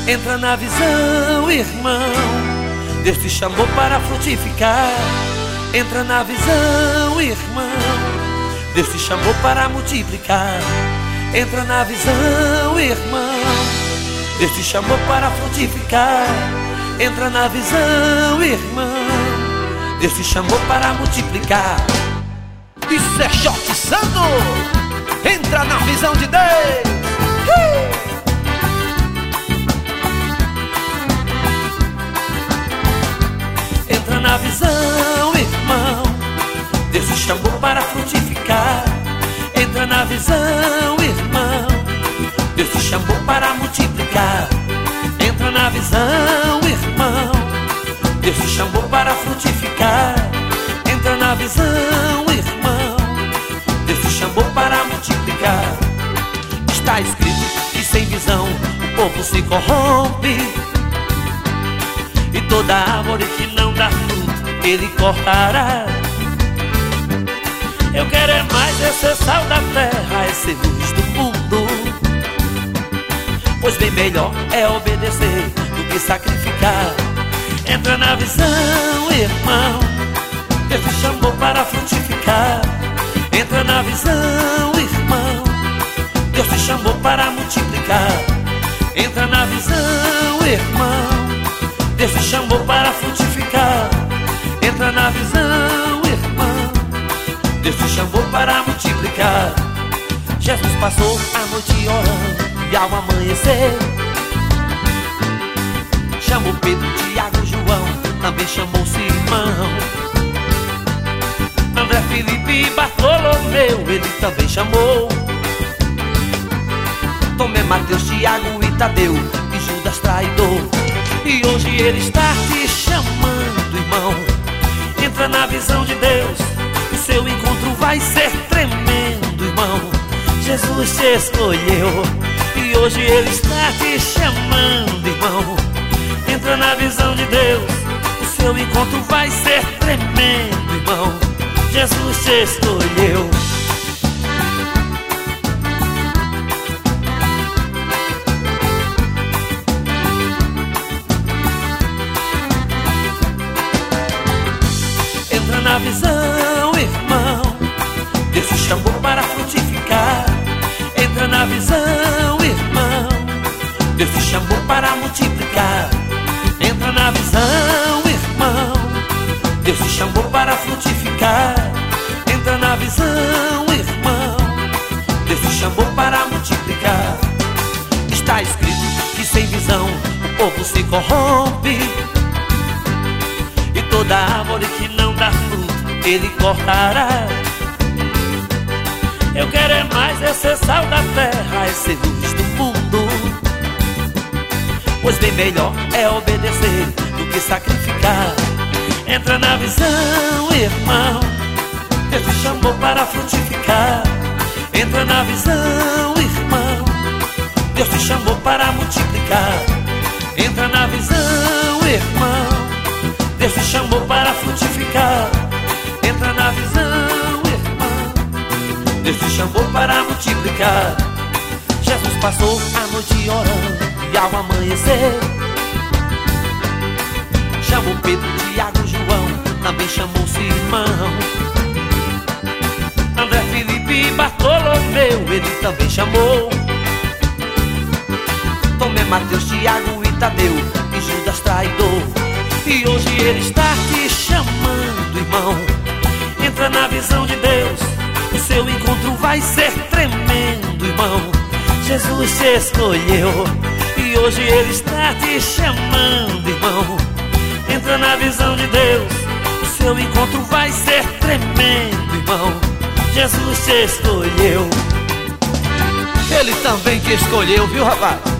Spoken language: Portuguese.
Entra na visão, irmão, Deus te chamou para frutificar. Entra na visão, irmão, Deus te chamou para multiplicar. Entra na visão, irmão, Deus te chamou para frutificar. Entra na visão, irmão, Deus te chamou para multiplicar. Isso é Choque Santo! Entra na visão de Deus! Entra na visão, irmão, Deus te chamou para frutificar. Entra na visão, irmão, Deus te chamou para multiplicar. Entra na visão, irmão, Deus te chamou para frutificar. Entra na visão, irmão, Deus te chamou para multiplicar. Está escrito que sem visão o povo se corrompe, e toda árvore que não dá fruto Ele cortará. Eu quero é mais é ser sal da terra, é ser luz do mundo, pois bem melhor é obedecer do que sacrificar. Entra na visão, irmão, Deus te chamou para frutificar. Entra na visão, irmão, Deus te chamou para multiplicar. Entra na visão, irmão, Deus te chamou para frutificar. Entra na visão, irmão, Deus te chamou para multiplicar. Jesus passou a noite orando e ao amanhecer chamou Pedro, Tiago, João, também chamou Simão, André, Felipe e Bartolomeu, ele também chamou Tomé, Mateus, Tiago e Tadeu e Judas traidor. E hoje Ele está te chamando, irmão. Entra na visão de Deus, o seu encontro vai ser tremendo, irmão. Jesus te escolheu e hoje Ele está te chamando, irmão. Entra na visão de Deus, o seu encontro vai ser tremendo, irmão. Jesus te escolheu. Entra na visão, irmão, Deus te chamou para frutificar. Entra na visão, irmão, Deus te chamou para multiplicar. Entra na visão, irmão, Deus te chamou para frutificar. Entra na visão, irmão, Deus te chamou para multiplicar. Está escrito que sem visão o povo se corrompe, e toda árvore que não dá fruto Ele cortará. Eu quero é mais é ser sal da terra, é ser luz do mundo, pois bem melhor é obedecer do que sacrificar. Entra na visão, irmão, Deus te chamou para frutificar. Entra na visão, irmão, Deus te chamou para multiplicar. Entra na visão, irmão, Deus te chamou para frutificar. Entra na visão, irmão, Deus te chamou para multiplicar. Jesus passou a noite orando e ao amanhecer chamou Pedro, Tiago, João, também chamou Simão, André, Felipe e Bartolomeu, ele também chamou Tomé, Mateus, Tiago e Tadeu e Judas traidor. E hoje Ele está te chamando, irmão. Entra na visão de Deus, o seu encontro vai ser tremendo, irmão. Jesus te escolheu e hoje Ele está te chamando, irmão. Entra na visão de Deus, o seu encontro vai ser tremendo, irmão. Jesus te escolheu. Ele também te escolheu, viu, rapaz?